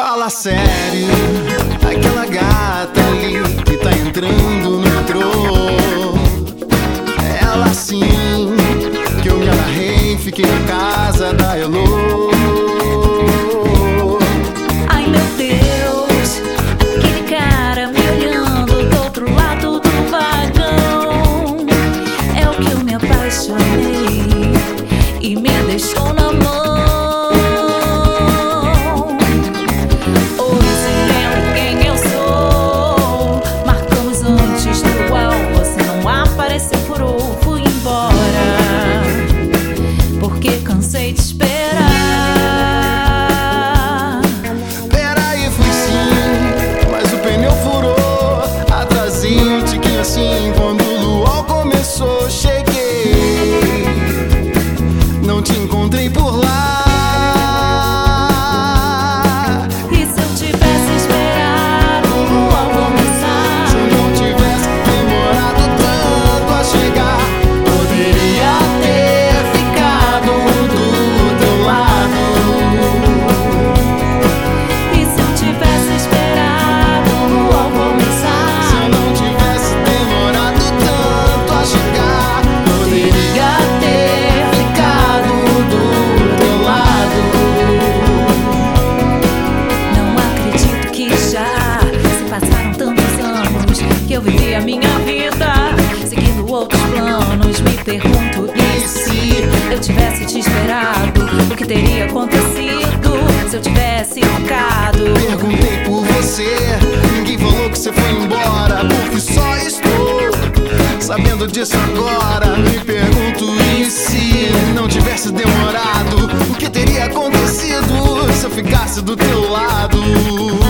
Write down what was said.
Fala sério, aquela gata ali que tá entrando no metrô. Ela sim, que eu me amarrei, fiquei na casa da Elô. Ai meu Deus, aquele cara me olhando do outro lado do vagão. É o que eu me apaixonei e me deixou na mão. Cansei de esperar. Peraí, fui sim, mas o pneu furou. Atrasei um tiquinho assim. Quando o luau começou, cheguei. Não te encontrei por lá. E se eu tivesse esperado o luau começar? Se eu não tivesse demorado tanto a chegar, poderia ter ficado do teu lado. E se eu tivesse esperado o luau começar? Se eu não tivesse demorado tanto a chegar, poderia ter ficado do teu lado. Não acredito que já se passaram tantos anos que eu vivi a minha vida seguindo outros planos. Me pergunto, e se eu tivesse te esperado? O que teria acontecido se eu tivesse ficado? Perguntei por você, ninguém falou que você foi embora, porque só estou sabendo disso agora. Me pergunto, e se não tivesse demorado? O que teria acontecido se eu ficasse do teu lado?